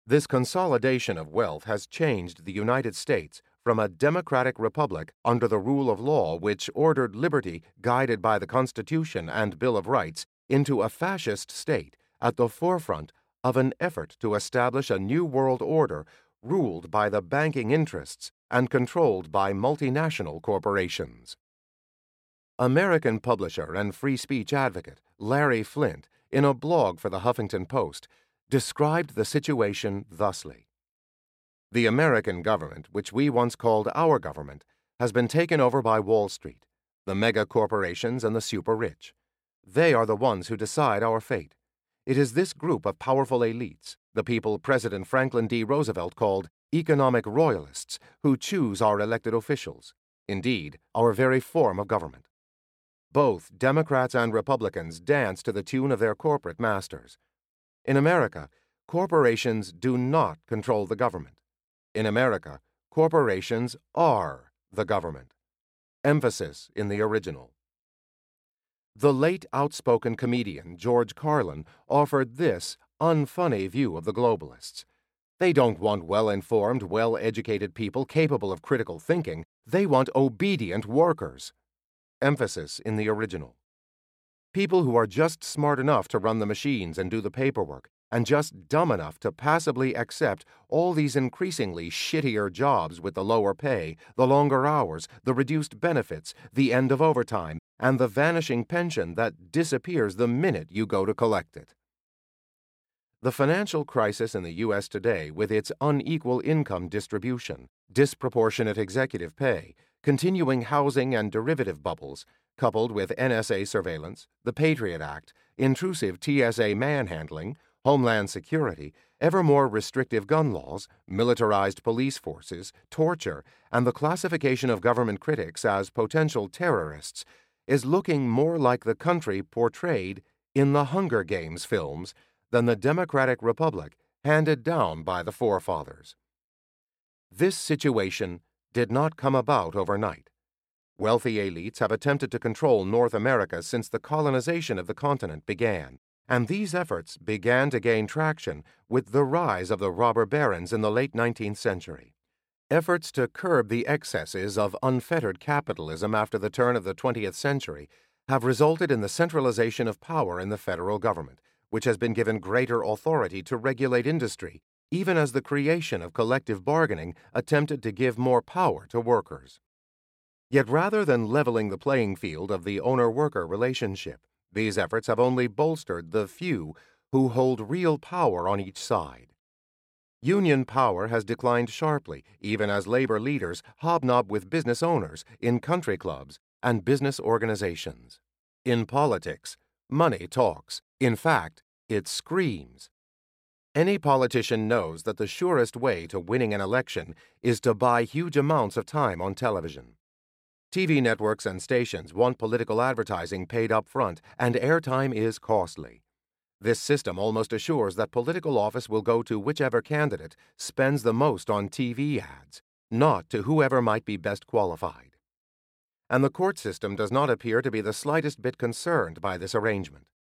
This consolidation of wealth has changed the United States from a democratic republic under the rule of law which ordered liberty guided by the Constitution and Bill of Rights into a fascist state at the forefront of an effort to establish a new world order ruled by the banking interests and controlled by multinational corporations. American publisher and free speech advocate Larry Flynt, in a blog for the Huffington Post, described the situation thusly. The American government, which we once called our government, has been taken over by Wall Street, the mega corporations and the super-rich. They are the ones who decide our fate. It is this group of powerful elites, the people President Franklin D. Roosevelt called economic royalists, who choose our elected officials, indeed, our very form of government. Both Democrats and Republicans dance to the tune of their corporate masters. In America, corporations do not control the government. In America, corporations are the government. Emphasis in the original. The late outspoken comedian George Carlin offered this unfunny view of the globalists. They don't want well-informed, well-educated people capable of critical thinking. They want obedient workers. Emphasis in the original. People who are just smart enough to run the machines and do the paperwork, and just dumb enough to passively accept all these increasingly shittier jobs with the lower pay, the longer hours, the reduced benefits, the end of overtime, and the vanishing pension that disappears the minute you go to collect it. The financial crisis in the U.S. today, with its unequal income distribution, disproportionate executive pay, continuing housing and derivative bubbles, coupled with NSA surveillance, the Patriot Act, intrusive TSA manhandling, Homeland Security, ever more restrictive gun laws, militarized police forces, torture, and the classification of government critics as potential terrorists, is looking more like the country portrayed in the Hunger Games films than the democratic republic handed down by the forefathers. This situation did not come about overnight. Wealthy elites have attempted to control North America since the colonization of the continent began, and these efforts began to gain traction with the rise of the robber barons in the late 19th century. Efforts to curb the excesses of unfettered capitalism after the turn of the 20th century have resulted in the centralization of power in the federal government, which has been given greater authority to regulate industry, even as the creation of collective bargaining attempted to give more power to workers. Yet rather than leveling the playing field of the owner-worker relationship, these efforts have only bolstered the few who hold real power on each side. Union power has declined sharply, even as labor leaders hobnob with business owners in country clubs and business organizations. In politics, money talks. In fact, it screams. Any politician knows that the surest way to winning an election is to buy huge amounts of time on television. TV networks and stations want political advertising paid up front, and airtime is costly. This system almost assures that political office will go to whichever candidate spends the most on TV ads, not to whoever might be best qualified. And the court system does not appear to be the slightest bit concerned by this arrangement.